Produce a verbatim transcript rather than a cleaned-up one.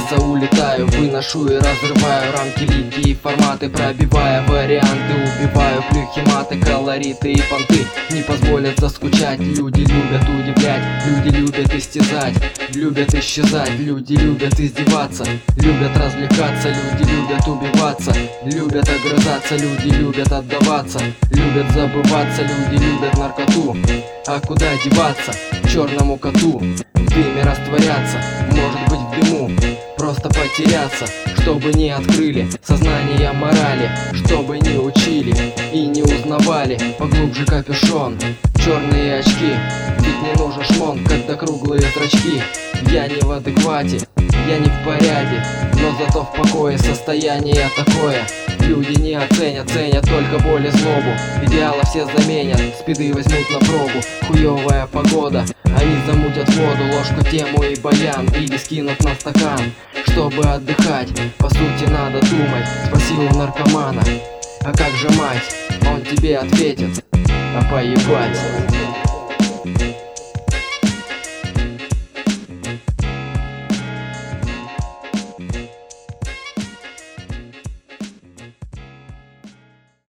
космоса улетаю, выношу и разрываю рамки, лики и форматы, пробивая варианты, убиваю плюхи, маты, колориты и понты. Не позволят заскучать, люди любят удивлять, люди любят истязать, любят исчезать, люди любят издеваться, любят развлекаться, люди любят убиваться, любят огрызаться, люди любят отдаваться, любят забываться, люди любят наркоту. А куда деваться черному коту? В дыме растворяться, может быть в дыму просто потеряться, чтобы не открыли сознание морали, чтобы не учили и не узнавали. Поглубже капюшон, черные очки, ведь не нужен шмон, когда круглые зрачки. Я не в адеквате, я не в порядке, но зато в покое состояние такое. Люди не оценят, ценят только боль и злобу. Идеалы все заменят, спиды возьмут на пробу. Хуевая погода, они замутят воду, ложку, тему и баян, или скинут на стакан. Чтобы отдыхать, по сути надо думать. Спроси у наркомана, а как же мать? Он тебе ответит, а поебать.